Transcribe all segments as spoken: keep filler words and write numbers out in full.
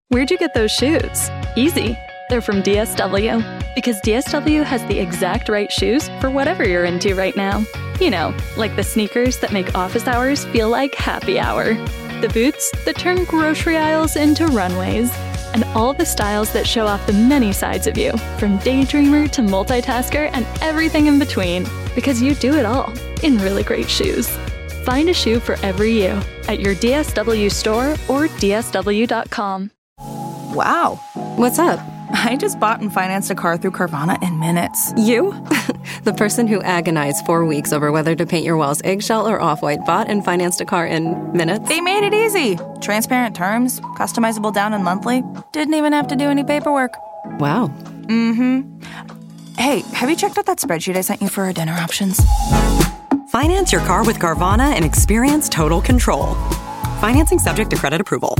Where'd you get those shoes? Easy. They're from D S W. Because D S W has the exact right shoes for whatever you're into right now. You know, like the sneakers that make office hours feel like happy hour. The boots that turn grocery aisles into runways. And all the styles that show off the many sides of you, from daydreamer to multitasker and everything in between. Because you do it all in really great shoes. Find a shoe for every you at your D S W store or D S W dot com. Wow. What's up? I just bought and financed a car through Carvana in minutes. You? The person who agonized four weeks over whether to paint your walls eggshell or off-white bought and financed a car in minutes? They made it easy. Transparent terms, customizable down and monthly. Didn't even have to do any paperwork. Wow. Mm-hmm. Hey, have you checked out that spreadsheet I sent you for our dinner options? Finance your car with Carvana and experience total control. Financing subject to credit approval.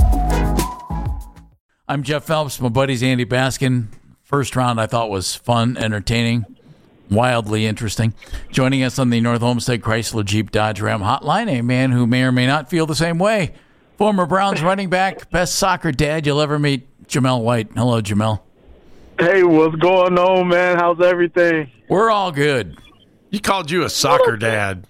I'm Jeff Phelps. My buddy's Andy Baskin. First round I thought was fun, entertaining, wildly interesting. Joining us on the North Olmsted Chrysler Jeep Dodge Ram hotline, a man who may or may not feel the same way. Former Browns running back, best soccer dad you'll ever meet, Jamel White. Hello, Jamel. Hey, what's going on, man? How's everything? We're all good. He called you a soccer dad.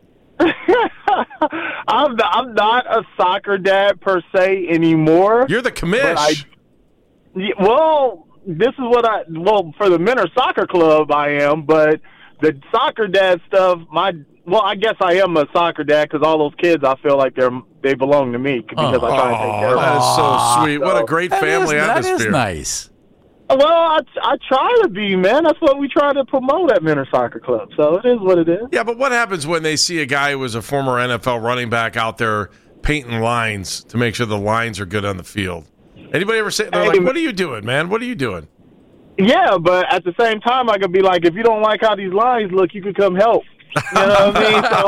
I'm, not, I'm not a soccer dad per se anymore. You're the commish. I, well, this is what I, well, for the Menor Soccer Club I am, but the soccer dad stuff, my, well, I guess I am a soccer dad because all those kids, I feel like they're they belong to me because oh, I try to take care of them. That is so sweet. What a great that family is, atmosphere. That is nice. Well, I, I try to be, man. That's what we try to promote at Menor Soccer Club. So it is what it is. Yeah, but what happens when they see a guy who was a former N F L running back out there painting lines to make sure the lines are good on the field? Anybody ever say, they're hey, like, what are you doing, man? What are you doing? Yeah, but at the same time, I could be like, if you don't like how these lines look, you could come help. You know what I mean? So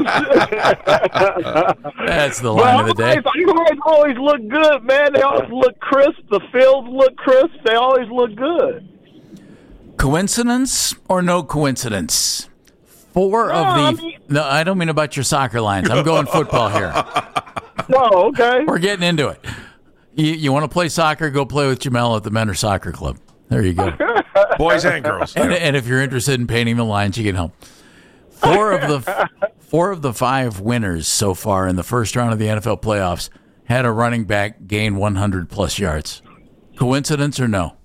I just That's the line of the day. These lines always look good, man. They always look crisp. The fields look crisp. They always look good. Coincidence or no coincidence? Four no, of the I mean, no, I don't mean about your soccer lines. I'm going football here. Oh, okay. We're getting into it. You, you want to play soccer? Go play with Jamel at the Menor Soccer Club. There you go. Boys and girls. And, and if you're interested in painting the lines, you can help. Four of the four of the five winners so far in the first round of the N F L playoffs had a running back gain one hundred plus yards. Coincidence or no?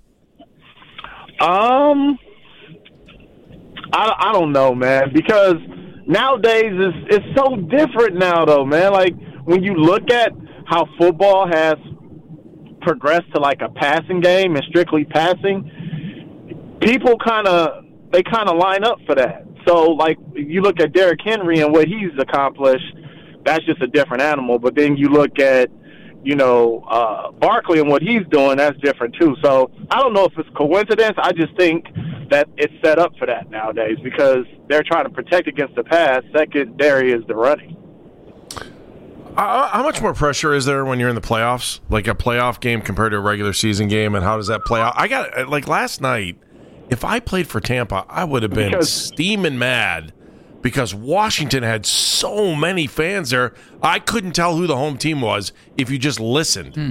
Um, I, I don't know, man, because nowadays it's, it's so different now, though, man. Like, when you look at how football has progressed to, like, a passing game and strictly passing, people kind of, they kind of line up for that. So, like, you look at Derrick Henry and what he's accomplished, that's just a different animal. But then you look at, you know, uh, Barkley and what he's doing, that's different too. So I don't know if it's coincidence. I just think that it's set up for that nowadays because they're trying to protect against the pass. Secondary is the running. Uh, how much more pressure is there when you're in the playoffs? Like a playoff game compared to a regular season game, and how does that play out? I got, like, last night, if I played for Tampa, I would have been because, steaming mad because Washington had so many fans there. I couldn't tell who the home team was if you just listened. Hmm.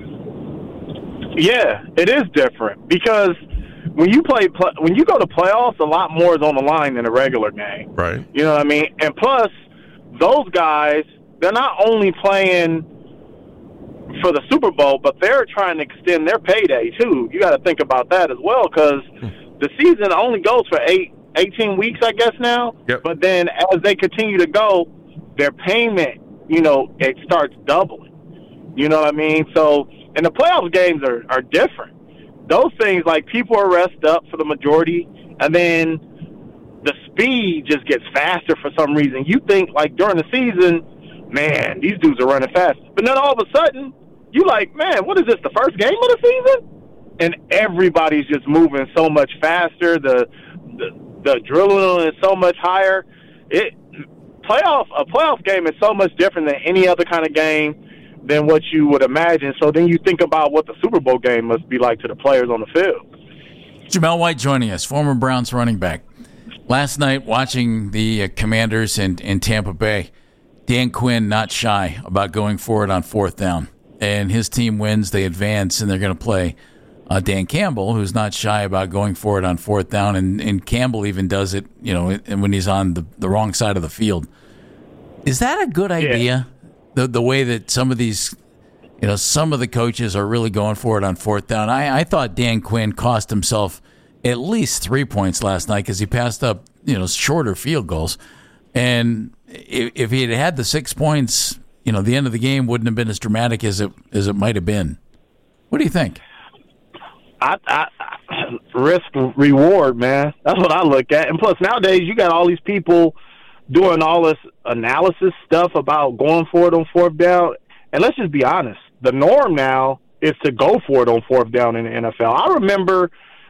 Yeah, it is different because when you play, when you go to playoffs, a lot more is on the line than a regular game. Right. You know what I mean? And plus, those guys, they're not only playing for the Super Bowl, but they're trying to extend their payday too. You got to think about that as well because the season only goes for eight, eighteen weeks, I guess now. Yep. But then as they continue to go, their payment, you know, it starts doubling. You know what I mean? So, and the playoff games are, are different. Those things, like, people are rest up for the majority, and then the speed just gets faster for some reason. You think, like, during the season, man, these dudes are running fast. But then all of a sudden, you like, man, what is this, the first game of the season? And everybody's just moving so much faster. The the, the adrenaline is so much higher. It playoff a playoff game is so much different than any other kind of game than what you would imagine. So then you think about what the Super Bowl game must be like to the players on the field. Jamel White joining us, former Browns running back. Last night, watching the uh, Commanders in, in Tampa Bay, Dan Quinn not shy about going for it on fourth down. and his team wins, they advance, and they're going to play uh, Dan Campbell, who's not shy about going for it on fourth down, and, and Campbell even does it, you know, when he's on the, the wrong side of the field. Is that a good idea? Yeah. The the way that some of these, you know, some of the coaches are really going for it on fourth down. I, I thought Dan Quinn cost himself at least three points last night because he passed up, you know, shorter field goals. And if, if he had had the six points, you know, the end of the game wouldn't have been as dramatic as it as it might have been. What do you think? I, I, I risk reward, man. That's what I look at. And plus, nowadays you got all these people doing all this analysis stuff about going for it on fourth down. And let's just be honest, the norm now is to go for it on fourth down in the N F L. I remember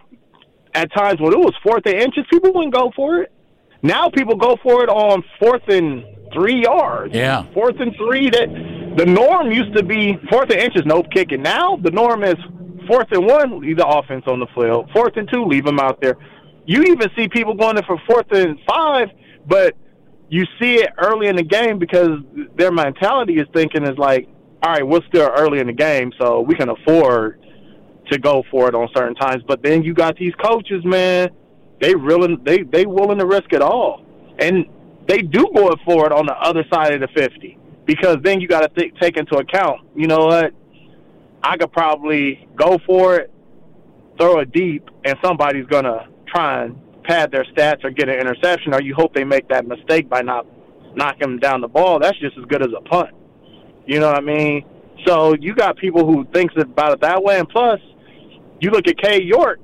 at times when it was fourth and inches, people wouldn't go for it. Now people go for it on fourth and three yards. Yeah. Fourth and three. That the norm used to be fourth and inches, no kicking. Now the norm is fourth and one, leave the offense on the field. Fourth and two, leave them out there. You even see people going in for fourth and five, but you see it early in the game because their mentality is thinking is like, all right, we're still early in the game, so we can afford to go for it on certain times. But then you got these coaches, man, they willing, they they willing to risk it all. And they do go for it on the other side of the fifty because then you got to th- take into account, you know what, I could probably go for it, throw it deep, and somebody's going to try and pad their stats or get an interception, or you hope they make that mistake by not knocking them down the ball. That's just as good as a punt. You know what I mean? So you got people who thinks about it that way, and plus, you look at Kay York,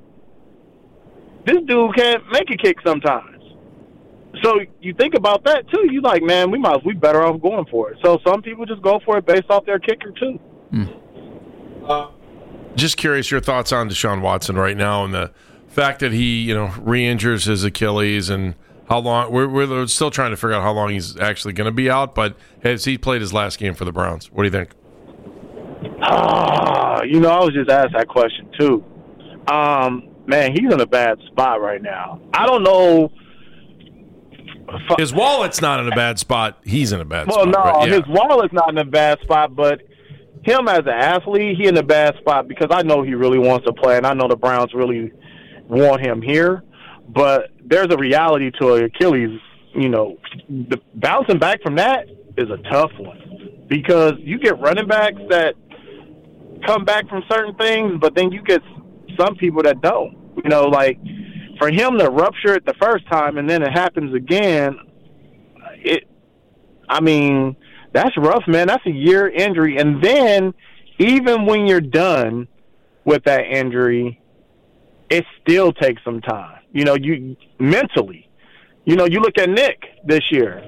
this dude can't make a kick sometimes. So you think about that, too. You like, man, we might we better off going for it. So some people just go for it based off their kicker, too. Hmm. Uh, just curious your thoughts on Deshaun Watson right now and the fact that he, you know, re-injures his Achilles and how long. We're, we're still trying to figure out how long he's actually going to be out, but has he played his last game for the Browns? What do you think? Uh, you know, I was just asked that question, too. Um, man, he's in a bad spot right now. I don't know. His wallet's not in a bad spot. He's in a bad well, spot. Well, no, right? yeah. his wallet's not in a bad spot, but him as an athlete, he in a bad spot because I know he really wants to play, and I know the Browns really want him here. But there's a reality to Achilles. You know, the, bouncing back from that is a tough one because you get running backs that come back from certain things, but then you get some people that don't. You know, like for him to rupture it the first time and then it happens again, it. I mean, that's rough, man. That's a year injury, and then even when you're done with that injury, it still takes some time. You know, you mentally. You know, you look at Nick this year.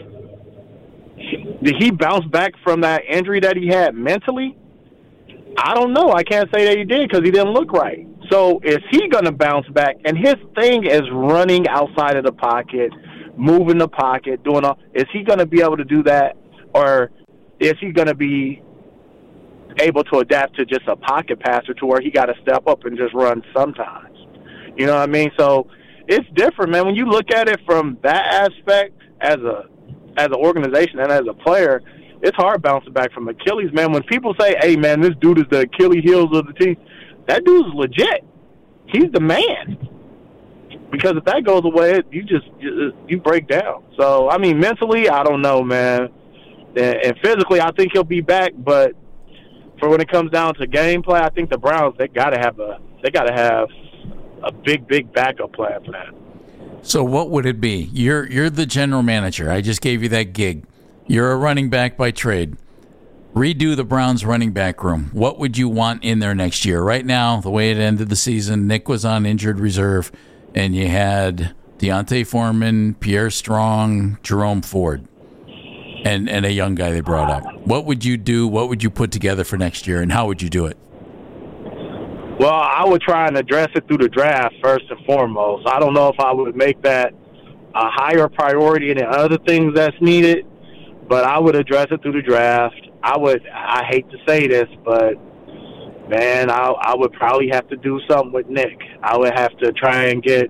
Did he bounce back from that injury that he had mentally? I don't know. I can't say that he did because he didn't look right. So is he going to bounce back? And his thing is running outside of the pocket, moving the pocket, doing all. Is he going to be able to do that? Or is he going to be able to adapt to just a pocket passer to where he got to step up and just run sometimes? You know what I mean? So it's different, man. When you look at it from that aspect as a as an organization and as a player, it's hard bouncing back from Achilles, man. When people say, hey, man, this dude is the Achilles heels of the team, that dude's legit. He's the man. Because if that goes away, you just you, you break down. So, I mean, mentally, I don't know, man. And, and physically, I think he'll be back. But for when it comes down to gameplay, I think the Browns, they got to have a they got to have a big, big backup plan for that. So what would it be? You're you're the general manager. I just gave you that gig. You're a running back by trade. Redo the Browns running back room. What would you want in there next year? Right now, the way it ended the season, Nick was on injured reserve, and you had Deontay Foreman, Pierre Strong, Jerome Ford, and, and a young guy they brought up. What would you do? What would you put together for next year, and how would you do it? Well, I would try and address it through the draft first and foremost. I don't know if I would make that a higher priority than other things that's needed, but I would address it through the draft. I would, I hate to say this, but, man, I, I would probably have to do something with Nick. I would have to try and get,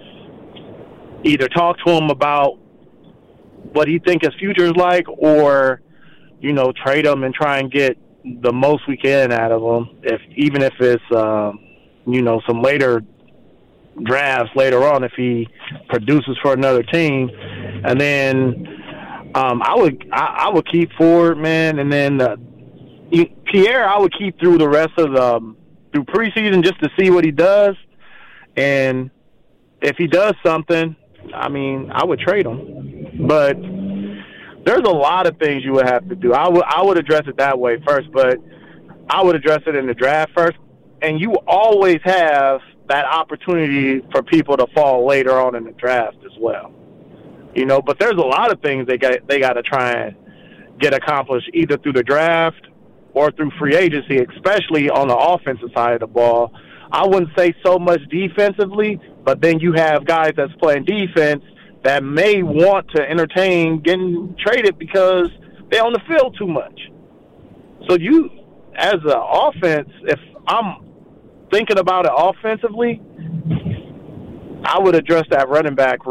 either talk to him about what he think his future is like or, you know, trade him and try and get the most we can out of him, if even if it's um, you know some later drafts later on, if he produces for another team, and then um, I would I, I would keep Ford, man, and then uh, Pierre I would keep through the rest of the um, through preseason just to see what he does, and if he does something, I mean I would trade him, but. There's a lot of things you would have to do. I would I would address it that way first, but I would address it in the draft first. And you always have that opportunity for people to fall later on in the draft as well. You know, but there's a lot of things they got they got to try and get accomplished either through the draft or through free agency, especially on the offensive side of the ball. I wouldn't say so much defensively, but then you have guys that's playing defense that may want to entertain getting traded because they're on the field too much. So you, as an offense, if I'm thinking about it offensively, I would address that running back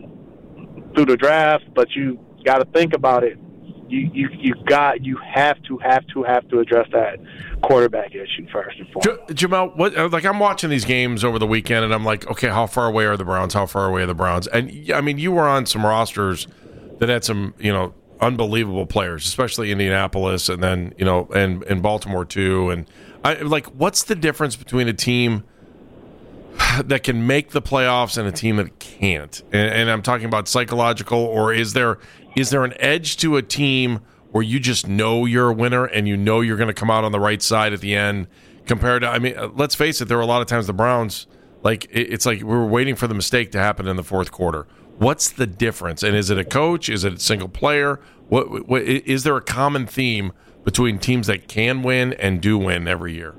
room through the draft, but you got to think about it. You, you you got you have to have to have to address that quarterback issue first and foremost. Jamel, what like I'm watching these games over the weekend, and I'm like, okay, how far away are the Browns? How far away are the Browns? And I mean, you were on some rosters that had some, you know, unbelievable players, especially Indianapolis, and then you know, and and Baltimore too. And I like, what's the difference between a team that can make the playoffs and a team that can't? And, and I'm talking about psychological, or is there is there an edge to a team where you just know you're a winner and you know you're going to come out on the right side at the end compared to, I mean, let's face it, there were a lot of times the Browns, like, it's like we were waiting for the mistake to happen in the fourth quarter. What's the difference? And is it a coach? Is it a single player? What, what is there a common theme between teams that can win and do win every year?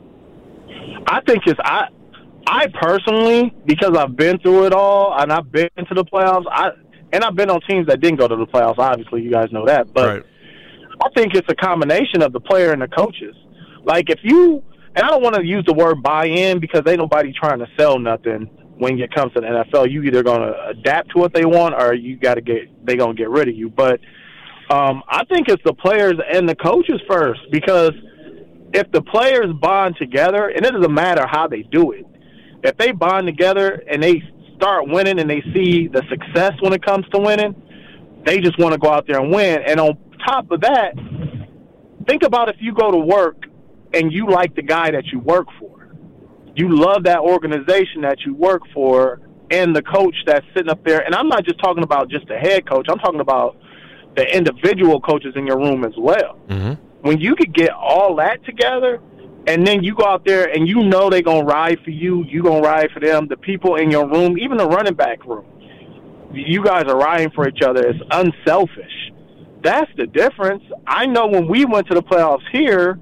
I think it's, I, I personally, because I've been through it all and I've been to the playoffs, I, and I've been on teams that didn't go to the playoffs, obviously, you guys know that. But right. I think it's a combination of the player and the coaches. Like, if you – and I don't want to use the word buy-in because ain't nobody trying to sell nothing when it comes to the N F L. You either going to adapt to what they want or you got to get – they going to get rid of you. But um, I think it's the players and the coaches first, because if the players bond together, and it doesn't matter how they do it, if they bond together and they – start winning and they see the success when it comes to winning, they just want to go out there and win. And on top of that, think about if you go to work and you like the guy that you work for. You love that organization that you work for and the coach that's sitting up there. And I'm not just talking about just the head coach. I'm talking about the individual coaches in your room as well. Mm-hmm. When you could get all that together, and then you go out there and you know they're going to ride for you, you're going to ride for them, the people in your room, even the running back room. You guys are riding for each other. It's unselfish. That's the difference. I know when we went to the playoffs here,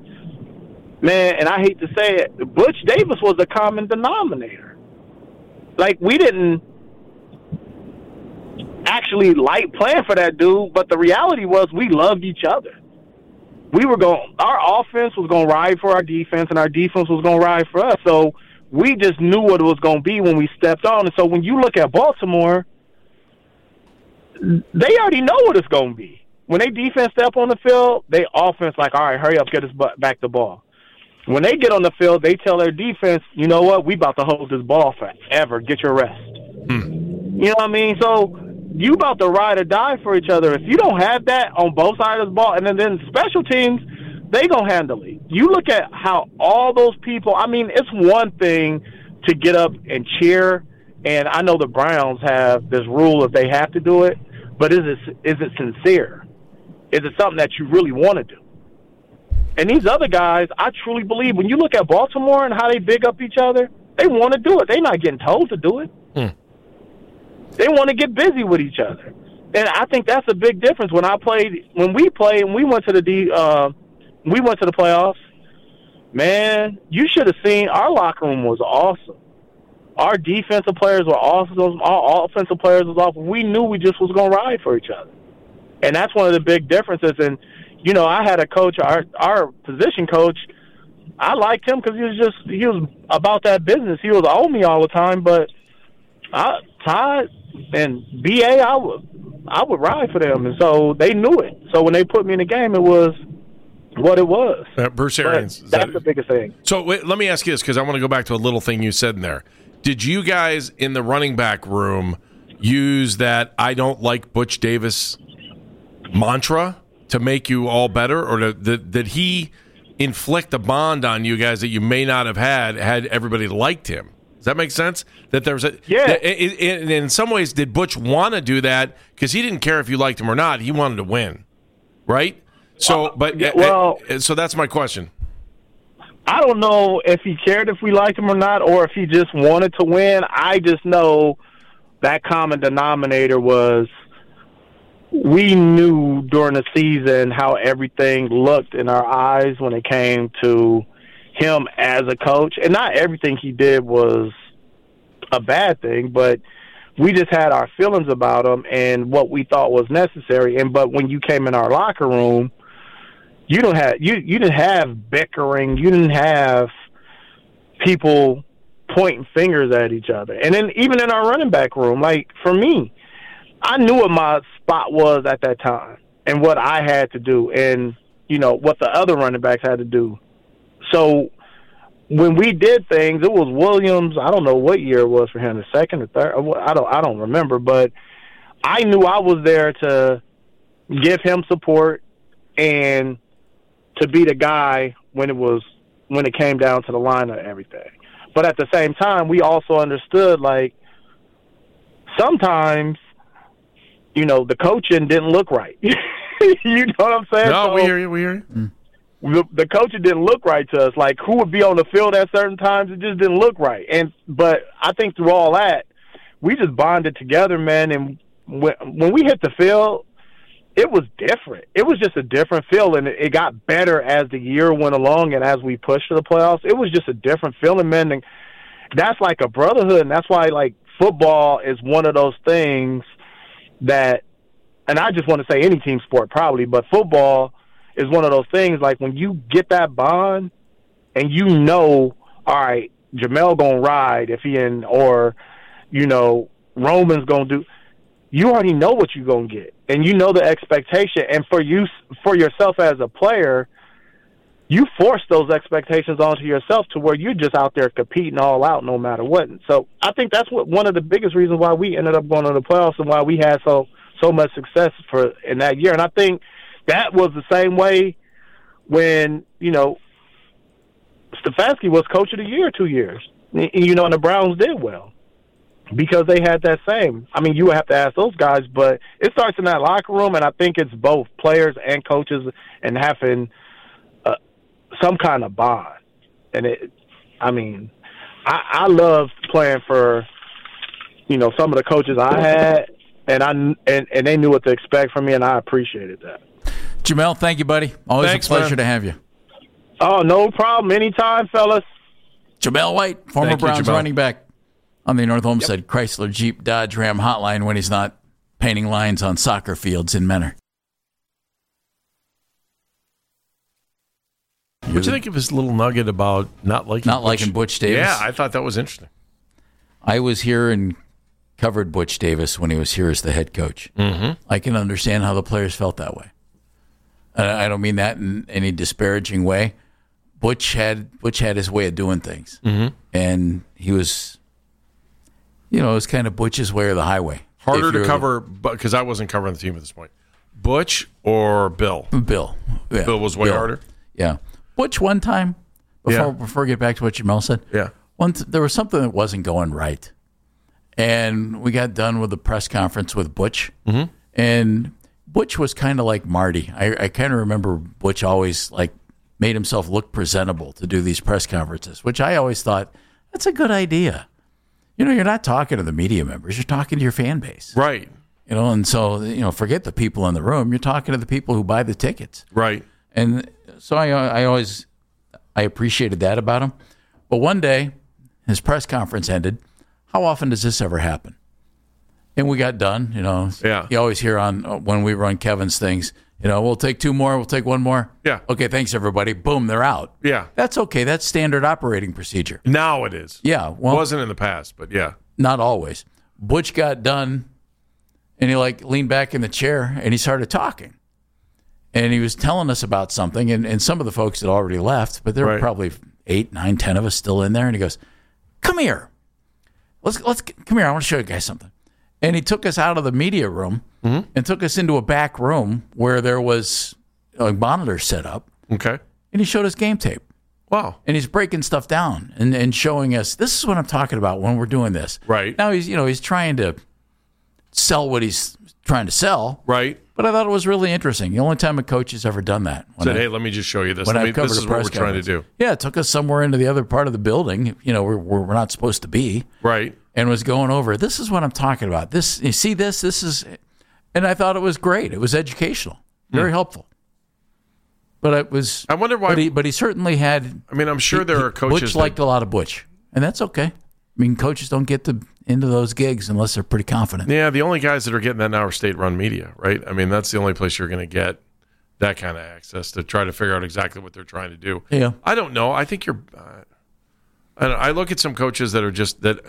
man, and I hate to say it, Butch Davis was a common denominator. Like, we didn't actually like playing for that dude, but the reality was we loved each other. We were going, our offense was going to ride for our defense, and our defense was going to ride for us. So we just knew what it was going to be when we stepped on. And so when you look at Baltimore, they already know what it's going to be. When they defense step on the field, they offense like, all right, hurry up, get us back the ball. When they get on the field, they tell their defense, you know what, we about to hold this ball forever. Get your rest. Hmm. You know what I mean? So you about to ride or die for each other. If you don't have that on both sides of the ball, and then, then special teams, they gonna handle it. You look at how all those people, I mean, it's one thing to get up and cheer, and I know the Browns have this rule if they have to do it, but is it, is it sincere? Is it something that you really want to do? And these other guys, I truly believe, when you look at Baltimore and how they big up each other, they want to do it. They're not getting told to do it. Hmm. They want to get busy with each other. And I think that's a big difference. When I played, when we played and we went to the D, uh, we went to the playoffs, man, you should have seen our locker room was awesome. Our defensive players were awesome. Our offensive players was awesome. We knew we just was going to ride for each other. And that's one of the big differences. And, you know, I had a coach, our our position coach, I liked him because he was just, he was about that business. He was on me all the time, but I, Todd and B A, I would, I would ride for them. And so they knew it. So when they put me in the game, it was, what it was. Uh, Bruce Arians. That's that, the biggest thing. So wait, let me ask you this, because I want to go back to a little thing you said in there. Did you guys in the running back room use that I don't like Butch Davis mantra to make you all better, or to, did, did he inflict a bond on you guys that you may not have had had everybody liked him? Does that make sense? That there's a yeah. That in, in, in some ways, did Butch want to do that because he didn't care if you liked him or not? He wanted to win, right? So, but well, uh, so that's my question. I don't know if he cared if we liked him or not, or if he just wanted to win. I just know that common denominator was we knew during the season how everything looked in our eyes when it came to him as a coach. And not everything he did was a bad thing, but we just had our feelings about him and what we thought was necessary. And but when you came in our locker room, you don't have you you didn't have bickering, you didn't have people pointing fingers at each other. And then even in our running back room, like for me, I knew what my spot was at that time and what I had to do and, you know, what the other running backs had to do. So when we did things, it was Williams. I don't know what year it was for him, the second or third. I don't I don't remember, but I knew I was there to give him support and to be the guy when it was when it came down to the line of everything. But at the same time, we also understood, like, sometimes, you know, the coaching didn't look right. You know what I'm saying? No, so, we hear you. We hear you. Mm. The, the coaching didn't look right to us. Like, who would be on the field at certain times? It just didn't look right. And but I think through all that, we just bonded together, man. And when, when we hit the field, it was different. It was just a different feeling. It, it got better as the year went along and as we pushed to the playoffs. It was just a different feeling, man. And that's like a brotherhood, and that's why, like, football is one of those things that, and I just want to say any team sport probably, but football is one of those things, like, when you get that bond and you know, all right, Jamel gonna ride if he in, or, you know, Roman's gonna do, you already know what you're gonna get, and you know the expectation. And for you, for yourself as a player, you force those expectations onto yourself to where you're just out there competing all out no matter what. So I think that's what one of the biggest reasons why we ended up going to the playoffs and why we had so so much success for in that year. And I think that was the same way when, you know, Stefanski was coach of the year two years. You know, and the Browns did well because they had that same. I mean, you would have to ask those guys, but it starts in that locker room, and I think it's both players and coaches and having uh, some kind of bond. And it, I mean, I, I loved playing for, you know, some of the coaches I had, and I and, and they knew what to expect from me, and I appreciated that. Jamel, thank you, buddy. Always Thanks, a pleasure man. to have you. Oh, no problem. Anytime, fellas. Jamel White, former Thank you, Browns Jamel. running back, on the North Homestead yep. Chrysler Jeep Dodge Ram hotline when he's not painting lines on soccer fields in Menor. What'd you think of his little nugget about not liking not Butch? liking Butch Davis? Yeah, I thought that was interesting. I was here and covered Butch Davis when he was here as the head coach. Mm-hmm. I can understand how the players felt that way. I don't mean that in any disparaging way. Butch had Butch had his way of doing things, mm-hmm. and he was, you know, it was kind of Butch's way or the highway. Harder to cover, because I wasn't covering the team at this point. Butch or Bill? Bill. Yeah. Bill was way Bill. harder? Yeah. Butch one time, before Yeah. before we get back to what Jamel said, Yeah. one th- there was something that wasn't going right. And we got done with the press conference with Butch. Mm-hmm. And Butch was kind of like Marty. I, I kind of remember Butch always like made himself look presentable to do these press conferences, which I always thought, that's a good idea. You know, you're not talking to the media members. You're talking to your fan base. Right. You know, and so, you know, forget the people in the room. You're talking to the people who buy the tickets. Right. And so I, I always, I appreciated that about him. But one day, his press conference ended. How often does this ever happen? And we got done, you know. Yeah. You always hear on when we run Kevin's things, you know, we'll take two more, we'll take one more. Yeah. Okay, thanks, everybody. Boom, they're out. Yeah. That's okay. That's standard operating procedure. Now it is. Yeah. Well, it wasn't in the past, but yeah. Not always. Butch got done, and he, like, leaned back in the chair, and he started talking. And he was telling us about something, and, and some of the folks had already left, but there Right. were probably eight, nine, ten of us still in there. And he goes, "Come here, let's let's come here. I want to show you guys something." And he took us out of the media room Mm-hmm. and took us into a back room where there was a monitor set up, Okay. and he showed us game tape. Wow. And he's breaking stuff down and, and showing us, this is what I'm talking about when we're doing this. Right. Now he's, you know, he's trying to sell what he's trying to sell. Right. But I thought it was really interesting. The only time a coach has ever done that. When Said, I- hey, let me just show you this. when Let I've me, covered this a is what press we're trying to conference. do. Yeah, it took us somewhere into the other part of the building, you know, where, where we're not supposed to be. Right. And was going over, this is what I'm talking about. This, you see this? This is, and I thought it was great. It was educational, very helpful. But it was. I wonder why- But he, but he certainly had. I mean, I'm sure there are coaches Butch that- liked a lot of Butch, and that's okay. I mean, coaches don't get to into those gigs unless they're pretty confident. Yeah, the only guys that are getting that now are state-run media, right? I mean, that's the only place you're going to get that kind of access to try to figure out exactly what they're trying to do. Yeah. I don't know. I think you're. Uh, I, don't, I look at some coaches that are just that.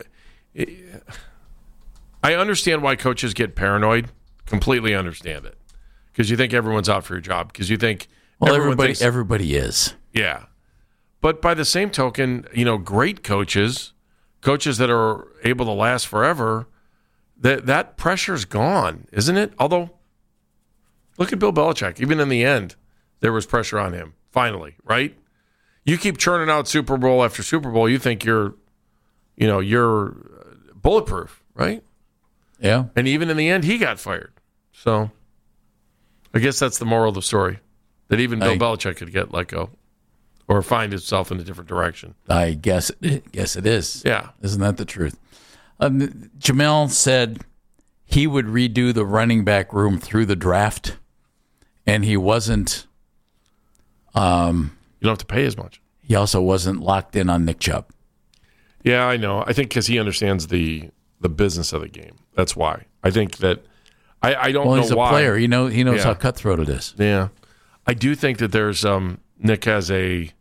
I understand why coaches get paranoid. Completely understand it because you think everyone's out for your job because you think Well, everyone everybody thinks, everybody is. yeah. But by the same token, you know, great coaches, coaches that are able to last forever, that that pressure's gone, isn't it? Although, look at Bill Belichick. Even in the end, there was pressure on him. Finally, right? You keep churning out Super Bowl after Super Bowl, you think you're, you know, you're bulletproof, right? Yeah. And even in the end, he got fired. So, I guess that's the moral of the story. That even Bill I- Belichick could get let go. Or find himself in a different direction. I guess guess it is. Yeah. Isn't that the truth? Um, Jamel said he would redo the running back room through the draft, and he wasn't. Um, You don't have to pay as much. he also wasn't locked in on Nick Chubb. Yeah, I know. I think because he understands the the business of the game. That's why. I think that I, I don't Well, know he's a why. player. He know he knows Yeah. how cutthroat it is. Yeah, I do think that there's um, Nick has a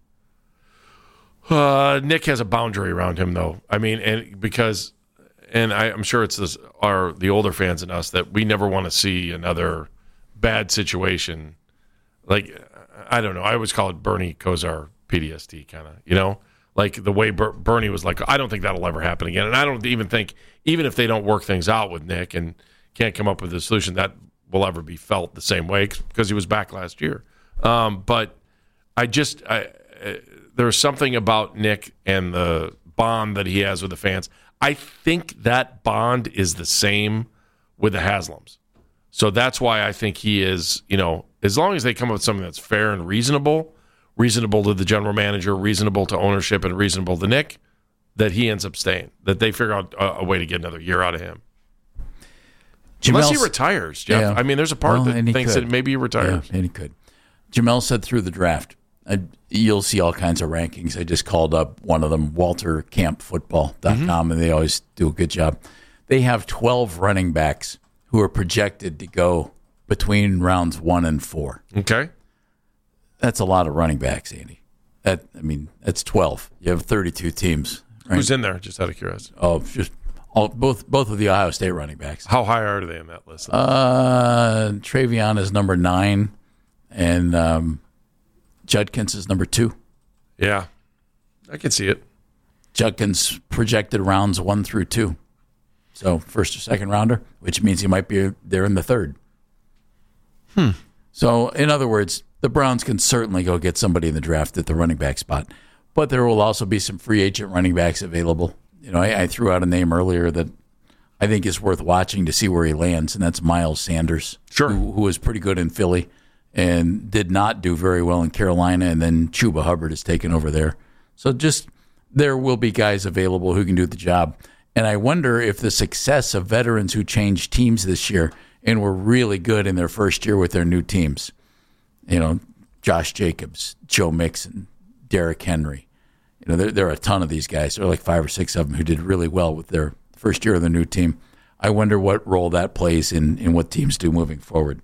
uh, Nick has a boundary around him though. I mean, and because and I, I'm sure it's this, our the older fans in us that we never want to see another bad situation. Like I don't know. I always call it Bernie Kosar P T S D kind of. You know, like the way Ber- Bernie was like, I don't think that'll ever happen again. And I don't even think even if they don't work things out with Nick and can't come up with a solution that will ever be felt the same way because he was back last year. Um, but I just I, uh, there's something about Nick and the bond that he has with the fans. I think that bond is the same with the Haslams. So that's why I think he is, you know, as long as they come up with something that's fair and reasonable, reasonable to the general manager, reasonable to ownership, and reasonable to Nick, that he ends up staying, that they figure out a, a way to get another year out of him. Unless he Jamel's- retires, Jeff. Yeah. I mean, there's a part Well, that and he thinks could. that maybe he retires. Yeah, and he could. Jamel said through the draft, uh, you'll see all kinds of rankings. I just called up one of them, walter camp football dot com, Mm-hmm. and they always do a good job. They have twelve running backs who are projected to go between rounds one and four. Okay. That's a lot of running backs, Andy. That I mean, that's twelve. You have thirty-two teams. Right? Who's in there, just out of curiosity? Oh, just all, both both of the Ohio State running backs. How high are they in that list? Uh, Travion is number nine, and um, Judkins is number two. yeah, I can see it. Judkins projected rounds one through two. So first or second rounder, which means he might be there in the third. Hmm. So in other words, the Browns can certainly go get somebody in the draft at the running back spot. But there will also be some free agent running backs available. You know, I, I threw out a name earlier that I think is worth watching to see where he lands, and that's Miles Sanders, Sure. who, who was pretty good in Philly and did not do very well in Carolina, and then Chuba Hubbard has taken over there. So just there will be guys available who can do the job. And I wonder if the success of veterans who changed teams this year and were really good in their first year with their new teams, you know, Josh Jacobs, Joe Mixon, Derrick Henry, you know, there, there are a ton of these guys. There are like five or six of them who did really well with their first year of the new team. I wonder what role that plays in, in what teams do moving forward.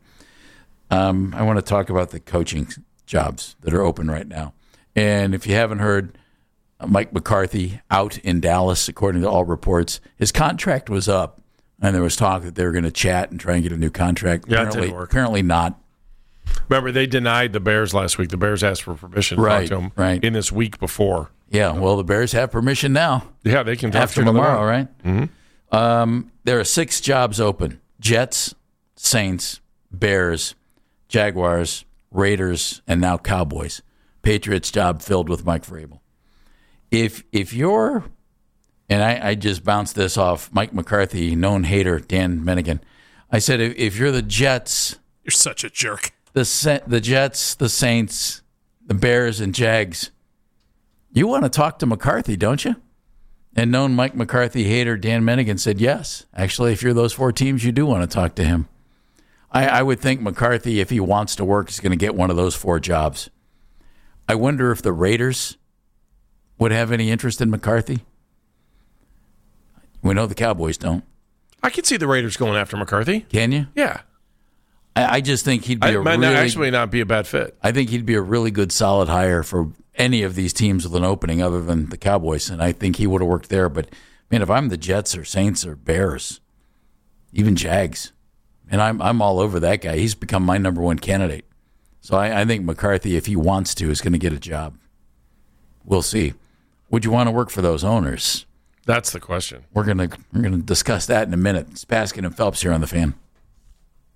Um, I want to talk about the coaching jobs that are open right now. And if you haven't heard, Mike McCarthy out in Dallas, according to all reports. His contract was up, and there was talk that they were going to chat and try and get a new contract. Yeah, it apparently, didn't work. apparently not. Remember, they denied the Bears last week. The Bears asked for permission to Right, talk to him right. in this week before. Yeah, well, the Bears have permission now. Yeah, they can talk After to him tomorrow, right? Mm-hmm. Um, there are six jobs open: Jets, Saints, Bears, Jaguars, Raiders, and now Cowboys. Patriots job filled with Mike Vrabel. If if you're, and I, I just bounced this off Mike McCarthy, known hater, Dan Menigan. I said, if, if you're the Jets, You're such a jerk. the Sa- the Jets, the Saints, the Bears, and Jags, you want to talk to McCarthy, don't you? And known Mike McCarthy hater Dan Menigan said, yes. Actually, if you're those four teams, you do want to talk to him. I, I would think McCarthy, if he wants to work, is going to get one of those four jobs. I wonder if the Raiders would have any interest in McCarthy. We know the Cowboys don't. I can see the Raiders going after McCarthy. Can you? Yeah. I, I just think he'd be I, a might really, not, actually not be a bad fit. I think he'd be a really good, solid hire for any of these teams with an opening other than the Cowboys, and I think he would have worked there. But, man, if I'm the Jets or Saints or Bears, even Jags, and I'm I'm all over that guy. He's become my number one candidate. So I, I think McCarthy, if he wants to, is going to get a job. We'll see. Would you want to work for those owners? That's the question. We're gonna we're gonna discuss that in a minute. It's Baskin and Phelps here on The Fan.